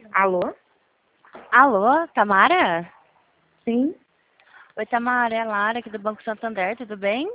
Alô? Alô, Tamara? Sim, Oi, Tamara, é a Lara aqui do Banco Santander, tudo bem?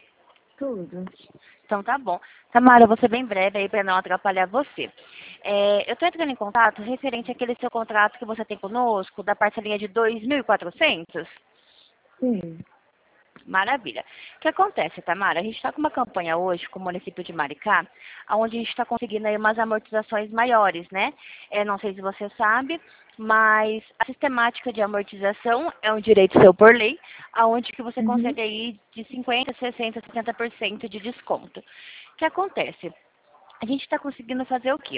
tudo. Então tá bom. Tamara, eu vou ser bem breve aí para não atrapalhar você. Eu estou entrando em contato referente àquele seu contrato que você tem conosco, da parcelinha de 2.400. Sim. Maravilha. O que acontece, Tamara? A gente está com uma campanha hoje com o município de Maricá, onde a gente está conseguindo aí umas amortizações maiores, né? Não sei se você sabe, mas a sistemática de amortização é um direito seu por lei, aonde que você Uhum. consegue aí de 50%, 60%, 70% de desconto. O que acontece? A gente está conseguindo fazer o quê?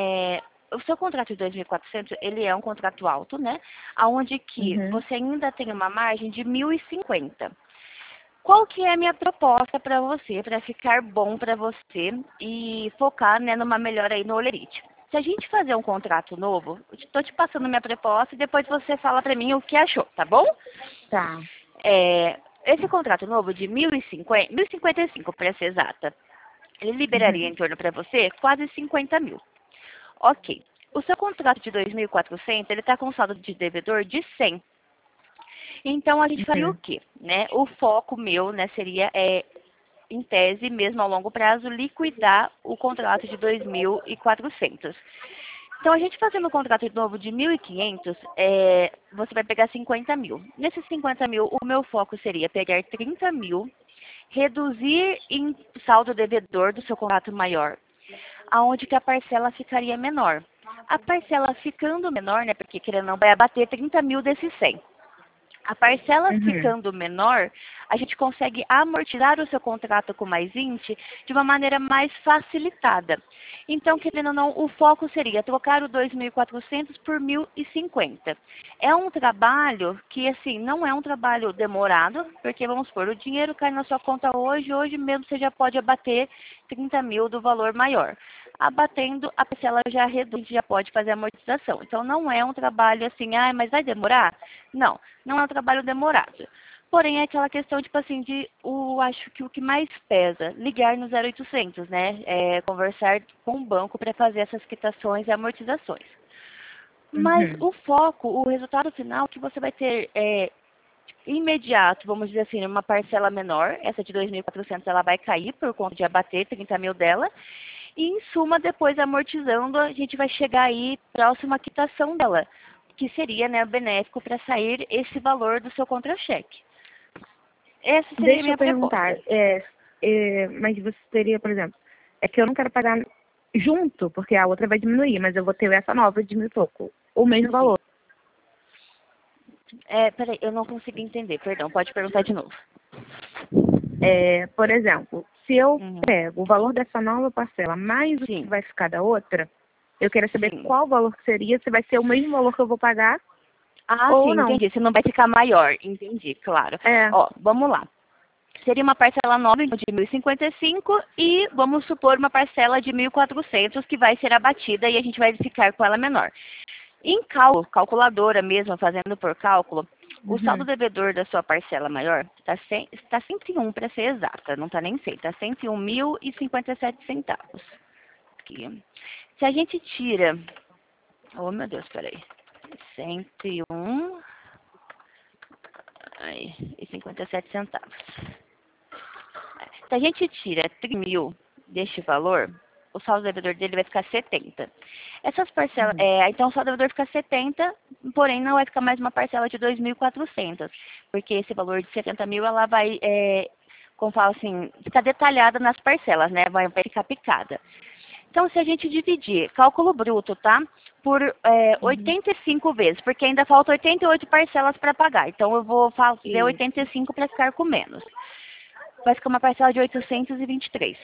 O seu contrato de 2.400, ele é um contrato alto, né? Aonde que Uhum. você ainda tem uma margem de 1.050. Qual que é a minha proposta para você, para ficar bom para você e focar, né, numa melhora aí no Olerite? Se a gente fazer um contrato novo, estou te passando minha proposta e depois você fala para mim o que achou, tá bom? Tá. Esse contrato novo de 1.050, 1.055 para ser exata, ele liberaria Uhum. em torno para você quase 50 mil. Ok. O seu contrato de 2.400, ele está com saldo de devedor de 100. Então a gente faria o Uhum. quê? Né? O foco meu, né, seria, em tese, mesmo a longo prazo, liquidar o contrato de 2.400. Então, a gente fazendo um contrato de novo de 1.500, você vai pegar 50 mil. Nesses 50 mil, o meu foco seria pegar 30 mil, reduzir em saldo devedor do seu contrato maior, aonde que a parcela ficaria menor. A parcela ficando menor, né, porque querendo ou não, vai abater 30 mil desses 100. A parcela Uhum. ficando menor, a gente consegue amortizar o seu contrato com mais 20 de uma maneira mais facilitada. Então, querendo ou não, o foco seria trocar o 2.400 por 1.050. É um trabalho que, assim, não é um trabalho demorado, porque, vamos supor, o dinheiro cai na sua conta hoje mesmo você já pode abater 30 mil do valor maior. Abatendo, a parcela já reduz, já pode fazer a amortização. Então, não é um trabalho assim, mas vai demorar? Não. Não é um trabalho demorado. Porém, é aquela questão, tipo assim, acho que o que mais pesa, ligar no 0800, né? Conversar com o banco para fazer essas quitações e amortizações. Mas Uhum. o foco, o resultado final que você vai ter imediato, vamos dizer assim, uma parcela menor, essa de 2.400 ela vai cair por conta de abater 30 mil dela, e em suma, depois amortizando, a gente vai chegar aí próximo à quitação dela, que seria, né, benéfico para sair esse valor do seu contra-cheque. Essa seria a Deixa eu minha perguntar, proposta. mas você teria, por exemplo, é que eu não quero pagar junto, porque a outra vai diminuir, mas eu vou ter essa nova de mil e pouco. O mesmo Sim. valor. Peraí, eu não consegui entender, perdão, pode perguntar de novo. Por exemplo, se eu Uhum. pego o valor dessa nova parcela mais o que Sim, vai ficar da outra, eu quero saber sim. qual valor que seria, se vai ser o mesmo valor que eu vou pagar Ah, ou sim, não. entendi. Você não vai ficar maior, entendi, claro. É. Ó, vamos lá. Seria uma parcela nova de 1.055 e vamos supor uma parcela de 1.400 que vai ser abatida e a gente vai ficar com ela menor. Em cálculo, calculadora mesmo, fazendo por cálculo, o saldo Uhum. devedor da sua parcela maior está 101 para ser exata, não está nem 100, está 101.057 centavos. Aqui. Se a gente tira, oh meu Deus, peraí, 101 e 57 centavos. Se a gente tira 30 mil deste valor, o saldo devedor dele vai ficar 70. Essas parcelas, Uhum. então o saldo devedor fica 70, porém não vai ficar mais uma parcela de 2.400, porque esse valor de 70 mil ela vai, como fala assim, ficar detalhada nas parcelas, né? Vai ficar picada. Então, se a gente dividir, cálculo bruto, tá? Por Uhum. 85 vezes, porque ainda falta 88 parcelas para pagar. Então, eu vou fazer E 85 para ficar com menos. Vai ficar uma parcela de 823.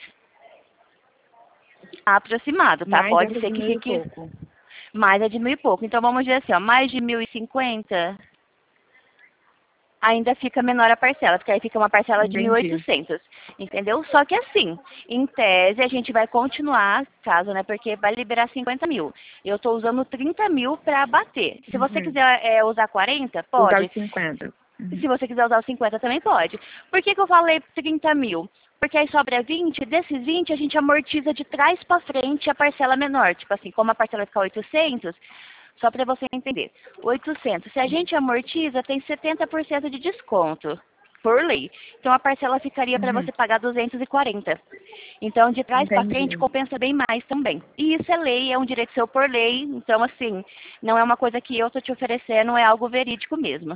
Aproximado, tá? mais Pode essa ser de que mil e fique pouco. mais de mil e pouco. Então, vamos dizer assim, ó, mais de 1.050, ainda fica menor a parcela, porque aí fica uma parcela de mil e Entendi. oitocentos, entendeu? Só que assim, em tese, a gente vai continuar, caso, né, porque vai liberar 50 mil. Eu estou usando 30 mil para abater. Se você Uhum. quiser usar 40, Usar pode. os 50. E Uhum. se você quiser usar os 50 também pode. Por que eu falei 30 mil? Porque aí sobra 20, desses 20 a gente amortiza de trás para frente a parcela menor. Tipo assim, como a parcela vai ficar 800, só para você entender. 800. Se a gente amortiza, tem 70% de desconto por lei. Então a parcela ficaria para você pagar 240. Então de trás para frente Entendi. compensa bem mais também. E isso é lei, é um direito seu por lei. Então assim, não é uma coisa que eu estou te oferecendo, é algo verídico mesmo.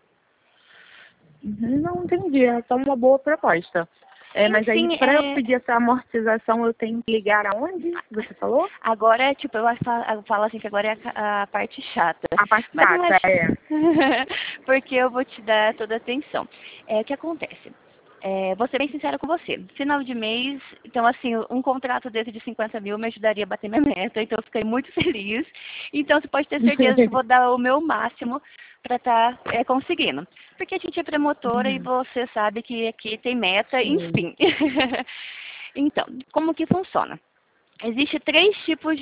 Não entendi, é só uma boa proposta. Mas aí, Enfim, para eu pedir essa amortização, eu tenho que ligar aonde? Você falou? agora, tipo, eu falo assim que agora é a parte chata. A parte Mas não é chata, é. porque eu vou te dar toda a atenção. O que acontece? Vou ser bem sincera com você. Final de mês, então assim, um contrato desse de 50 mil me ajudaria a bater minha meta, então eu fiquei muito feliz. Então você pode ter certeza que eu vou dar o meu máximo para estar conseguindo. Porque a gente é promotora e você sabe que aqui tem meta, enfim. Então, como que funciona? Existem 3 tipos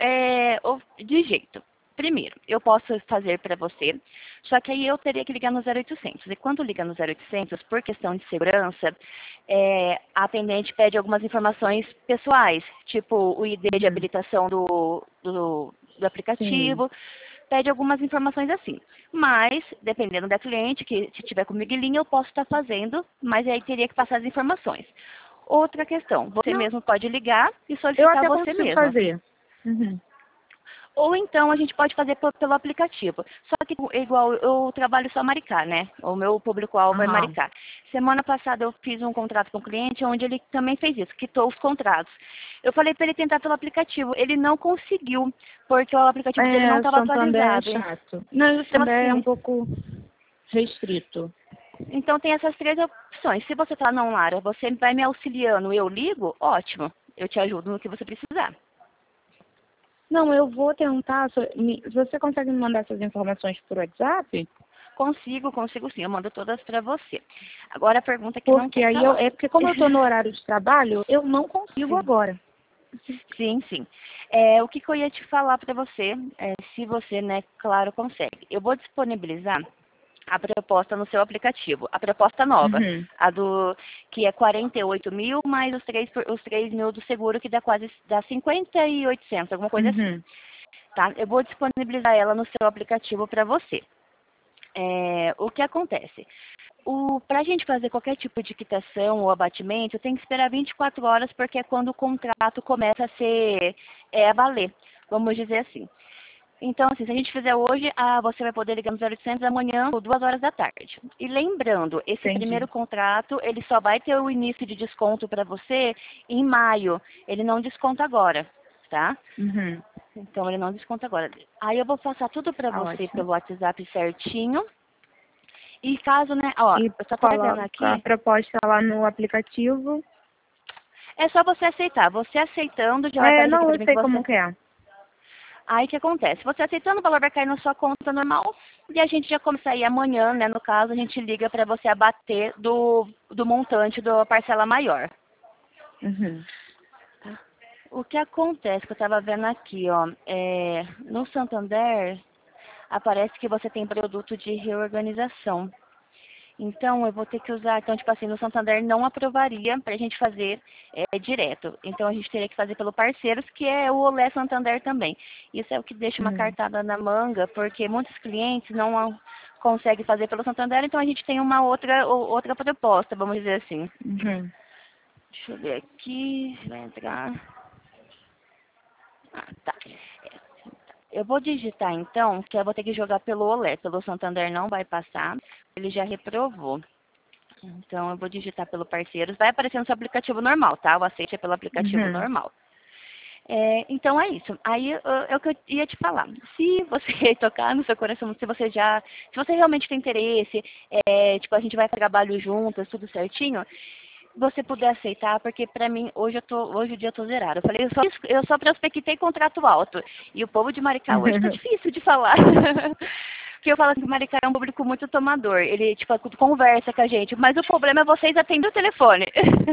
de jeito. Primeiro, eu posso fazer para você, só que aí eu teria que ligar no 0800. E quando liga no 0800, por questão de segurança, a atendente pede algumas informações pessoais, tipo o ID de habilitação do aplicativo, pede algumas informações assim. Mas, dependendo da cliente, que se tiver comigo em linha, eu posso estar fazendo, mas aí teria que passar as informações. Outra questão, você mesmo pode ligar e Eu solicitar até você consigo mesmo. fazer. Ou então a gente pode fazer pelo aplicativo. Só que igual eu trabalho só Maricá, né? O meu público-alvo é Maricá. Semana passada eu fiz um contrato com um cliente onde ele também fez isso, quitou os contratos. Eu falei para ele tentar pelo aplicativo. Ele não conseguiu, porque o aplicativo dele não estava atualizado. É chato. Não, o Então, Santander é assim, um pouco restrito. então tem essas 3 opções. Se você falar, não, Lara, você vai me auxiliando, eu ligo, ótimo. Eu te ajudo no que você precisar. Não, eu vou tentar. Você consegue me mandar essas informações por WhatsApp? Consigo sim. Eu mando todas para você. Agora a pergunta que não Porque quer aí calar. porque como eu estou no horário de trabalho, eu não consigo agora. Sim. O que eu ia te falar para você, se você, né, claro, consegue. Eu vou disponibilizar a proposta no seu aplicativo, a proposta nova, a do que é 48 mil mais os 3 mil do seguro, que dá 50.800, alguma coisa assim. Tá? Eu vou disponibilizar ela no seu aplicativo para você. O que acontece? Para a gente fazer qualquer tipo de quitação ou abatimento, tem que esperar 24 horas, porque é quando o contrato começa a valer, vamos dizer assim. Então, assim, se a gente fizer hoje, você vai poder ligar no 0800 amanhã, por 2 horas da tarde. E lembrando, esse primeiro contrato, ele só vai ter o início de desconto para você em maio. Ele não desconta agora, tá? Então, ele não desconta agora. Aí eu vou passar tudo para você pelo WhatsApp certinho. E caso, né, E eu só tô pegando aqui. a proposta lá no aplicativo. É só você aceitar. Você aceitando, já vai aparecer aqui Não, pra eu mim que sei você... como que é. Aí o que acontece? Você aceitando, o valor vai cair na sua conta normal e a gente já começa aí amanhã, né? No caso, a gente liga para você abater do montante da parcela maior. Tá? O que acontece, que eu estava vendo aqui, ó, no Santander, aparece que você tem produto de reorganização. Então, eu vou ter que usar, então, tipo assim, no Santander não aprovaria para a gente fazer direto. Então, a gente teria que fazer pelo parceiros, que é o Olé Santander também. Isso é o que deixa uma cartada na manga, porque muitos clientes não conseguem fazer pelo Santander, então a gente tem uma outra proposta, vamos dizer assim. Deixa eu ver aqui, vai entrar... tá. Eu vou digitar, então, que eu vou ter que jogar pelo Olé, pelo Santander não vai passar, ele já reprovou. Então, eu vou digitar pelo parceiros. Vai aparecer no seu aplicativo normal, tá? O aceite é pelo aplicativo normal. Então, é isso. Aí, é o que eu ia te falar. Se você tocar no seu coração, se você realmente tem interesse, tipo, a gente vai para trabalho juntas, tudo certinho, você puder aceitar, porque pra mim, hoje o dia eu tô zerada. Eu falei, eu só prospectei contrato alto. E o povo de Maricá hoje tá difícil de falar. Porque eu falo que o Maricá é um público muito tomador. Ele, tipo, conversa com a gente. Mas o problema é vocês atendem o telefone.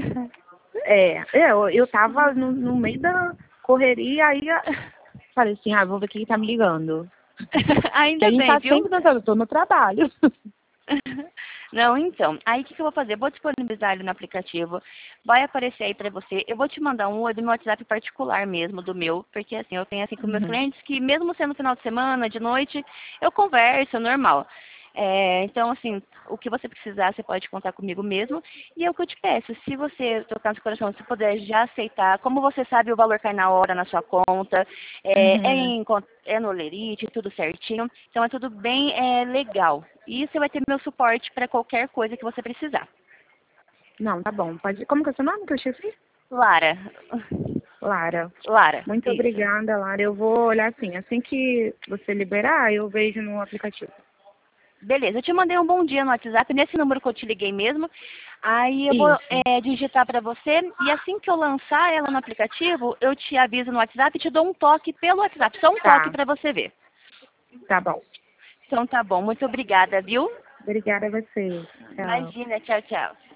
Eu tava no meio da correria, aí falei assim, vou ver quem tá me ligando. Ainda Que a gente bem, tá viu? sempre pensando, eu tô no trabalho. Não, então, aí o que eu vou fazer? Vou disponibilizar ele no aplicativo, vai aparecer aí pra você. Eu vou te mandar um do meu WhatsApp particular mesmo, do meu, porque assim, eu tenho assim com meus Uhum. clientes que mesmo sendo final de semana, de noite, eu converso, normal. Então, assim, o que você precisar, você pode contar comigo mesmo. E é o que eu te peço, se você tocar no seu coração, se puder já aceitar, como você sabe, o valor cai na hora na sua conta, Uhum. é no Lerite, tudo certinho. Então é tudo bem legal. E você vai ter meu suporte para qualquer coisa que você precisar. Não, tá bom. Pode... Como que é o seu nome que eu esqueci? Lara. Lara. Lara, Muito isso. obrigada, Lara. Eu vou olhar assim. Assim que você liberar, eu vejo no aplicativo. Beleza, eu te mandei um bom dia no WhatsApp, nesse número que eu te liguei mesmo. Aí eu vou Isso. digitar para você e assim que eu lançar ela no aplicativo, eu te aviso no WhatsApp e te dou um toque pelo WhatsApp. Só um toque Tá. para você ver. Tá bom. Então tá bom, muito obrigada, viu? Obrigada a você. Tchau. Imagina, tchau, tchau.